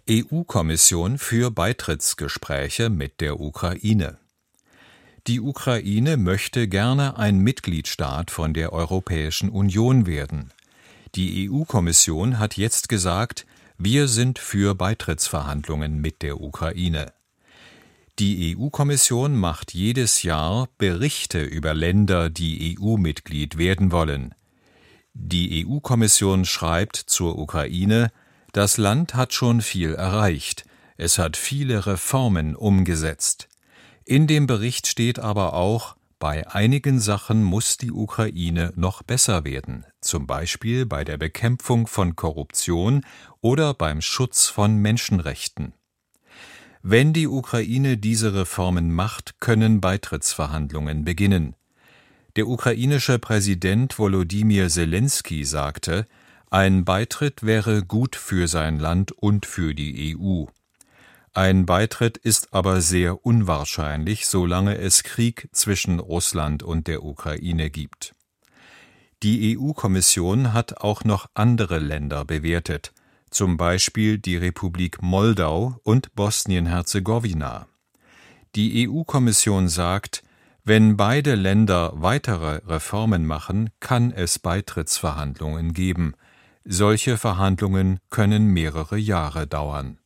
EU-Kommission für Beitrittsgespräche mit der Ukraine. Die Ukraine möchte gerne ein Mitgliedstaat von der Europäischen Union werden. Die EU-Kommission hat jetzt gesagt, wir sind für Beitrittsverhandlungen mit der Ukraine. Die EU-Kommission macht jedes Jahr Berichte über Länder, die EU-Mitglied werden wollen. Die EU-Kommission schreibt zur Ukraine, das Land hat schon viel erreicht, es hat viele Reformen umgesetzt. In dem Bericht steht aber auch, bei einigen Sachen muss die Ukraine noch besser werden, zum Beispiel bei der Bekämpfung von Korruption oder beim Schutz von Menschenrechten. Wenn die Ukraine diese Reformen macht, können Beitrittsverhandlungen beginnen. Der ukrainische Präsident Volodymyr Selenskyj sagte, ein Beitritt wäre gut für sein Land und für die EU. Ein Beitritt ist aber sehr unwahrscheinlich, solange es Krieg zwischen Russland und der Ukraine gibt. Die EU-Kommission hat auch noch andere Länder bewertet, zum Beispiel die Republik Moldau und Bosnien-Herzegowina. Die EU-Kommission sagt, wenn beide Länder weitere Reformen machen, kann es Beitrittsverhandlungen geben. Solche Verhandlungen können mehrere Jahre dauern.